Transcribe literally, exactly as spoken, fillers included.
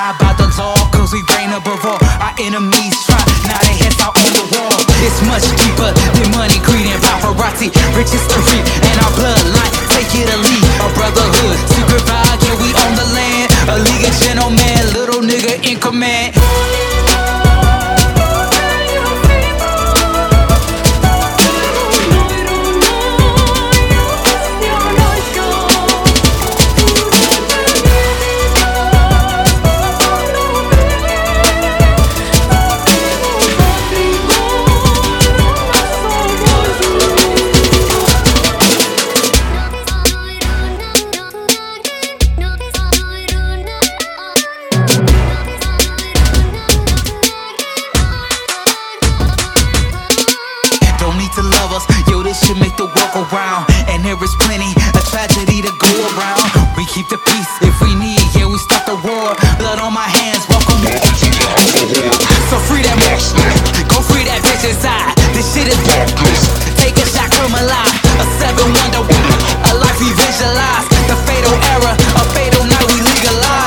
abide by the law, cause we reign above all. Our enemies try, now they heads out on the wall. It's much deeper than money, greed, and paparazzi. Rich history and our bloodline, take it or leave. A brotherhood, secret vibe, yeah, we on the land. A league of gentlemen, little nigga in command. To love us, yo, this should make the world go round. And there is plenty, a tragedy to go around. We keep the peace if we need, yeah, we stop the war. Blood on my hands, welcome to the house of war. So free that monster, go free that bitch inside. This shit is bonkers. Take a shot, come alive. A seven wonder woman, a life we visualize. The fatal error, a fatal night we legalize.